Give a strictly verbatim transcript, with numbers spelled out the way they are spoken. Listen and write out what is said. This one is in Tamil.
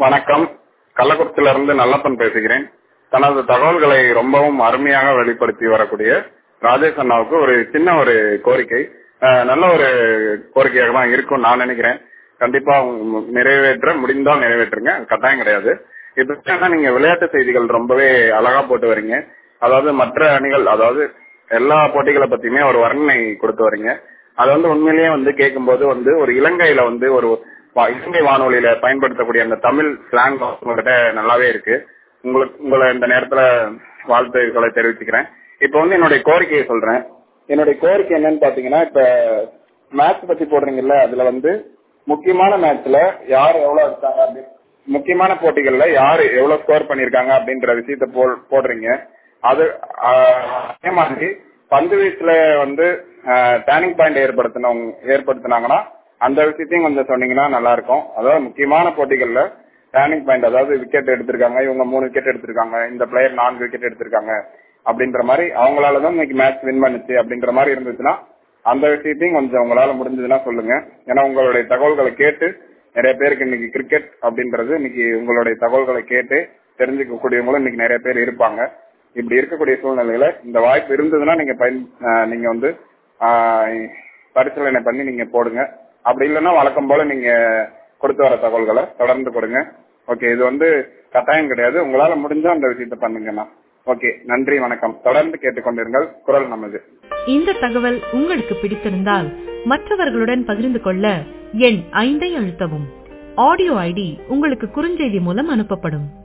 வணக்கம். கள்ளக்குறிச்சியிலிருந்து நல்லப்பன் பேசுகிறேன். தனது தகவல்களை ரொம்பவும் அருமையாக வெளிப்படுத்தி வரக்கூடிய ராஜேஷ் அண்ணாவுக்கு ஒரு சின்ன ஒரு கோரிக்கை, அஹ், நல்ல ஒரு கோரிக்கையாக தான் இருக்கும் நான் நினைக்கிறேன். கண்டிப்பா உங்க- நிறைவேற்ற முடிந்தால் நிறைவேற்றுங்க, கட்டாயம் கிடையாது. இப்ப என்னன்னா, நீங்க விளையாட்டு செய்திகள் ரொம்பவே அழகா போட்டு வரீங்க. அதாவது மற்ற அணிகள், அதாவது எல்லா போட்டிகளை பத்தியுமே ஒரு வர்ணனை கொடுத்து வரீங்க. அது வந்து உண்மையிலேயே வந்து கேட்கும்போது வந்து ஒரு இலங்கையில வந்து ஒரு வா- இலங்கை வானொலியில பயன்படுத்தக்கூடிய அந்த தமிழ் ஸ்லாங் உங்ககிட்ட நல்லாவே இருக்கு. உங்களுக்கு உங்களை இந்த நேரத்துல வாழ்த்துக்களை தெரிவிச்சுக்கிறேன். இப்ப வந்து என்னுடைய கோரிக்கையை சொல்றேன். என்னுடைய கோரிக்கை என்னன்னு பாத்தீங்கன்னா, இப்ப மேட்ச் பத்தி போடுறீங்கல்ல, அதுல வந்து முக்கியமான மேட்ச்ல யார் எவ்வளவு இருக்காங்க அப்படி, முக்கியமான போட்டிகள்ல யாரு எவ்வளவு ஸ்கோர் பண்ணிருக்காங்க அப்படின்ற விஷயத்த போ- போடுறீங்க. அது ஆஹ், அதே மாதிரி பந்து வீச்சுல வந்து டேர்னிங் பாயிண்ட் ஏற்படுத்தினவங்க ஏற்படுத்தினாங்கன்னா அந்த விஷயத்தையும் கொஞ்சம் சொன்னீங்கன்னா நல்லா இருக்கும். அதாவது முக்கியமான போட்டிகள்ல டேர்னிங் பாயிண்ட், அதாவது விக்கெட் எடுத்திருக்காங்க, இவங்க மூணு விக்கெட் எடுத்திருக்காங்க, இந்த பிளேயர் நான்கு விக்கெட் எடுத்திருக்காங்க அப்படின்ற மாதிரி, அவங்களாலதான் இன்னைக்கு மேட்ச் வின் பண்ணுச்சு அப்படின்ற மாதிரி இருந்துச்சுன்னா அந்த விஷயத்தையும் கொஞ்சம் உங்களால முடிஞ்சதுன்னா சொல்லுங்க. ஏன்னா உங்களுடைய தகவல்களை கேட்டு நிறைய பேருக்கு இன்னைக்கு கிரிக்கெட் அப்படின்றது இன்னைக்கு உங்களுடைய தகவல்களை கேட்டு தெரிஞ்சுக்கக்கூடியவங்களும் இன்னைக்கு நிறைய பேர் இருப்பாங்க. இப்படி இருக்கக்கூடிய சூழ்நிலையில இந்த வாய்ப்பு இருந்ததுன்னா நீங்க பயன் ஆஹ் நீங்க வந்து ஆஹ் பரிசீலனை பண்ணி நீங்க போடுங்க. அப்படி இல்லைன்னா வழக்கம் போல நீங்க கொடுத்து வர தகவல்களை தொடர்ந்து கொடுங்க. ஓகே, இது வந்து கட்டாயம் கிடையாது, உங்களால முடிஞ்சா அந்த விஷயத்த பண்ணுங்கண்ணா. ஓகே, நன்றி, வணக்கம். தொடர்ந்து கேட்டுக்கொண்டிருங்கள் குரல் நமது. இந்த தகவல் உங்களுக்கு பிடித்திருந்தால் மற்றவர்களுடன் பகிர்ந்து கொள்ள எண் ஐந்தை அழுத்தவும். ஆடியோ ஐடி உங்களுக்கு குறுஞ்செய்தி மூலம் அனுப்பப்படும்.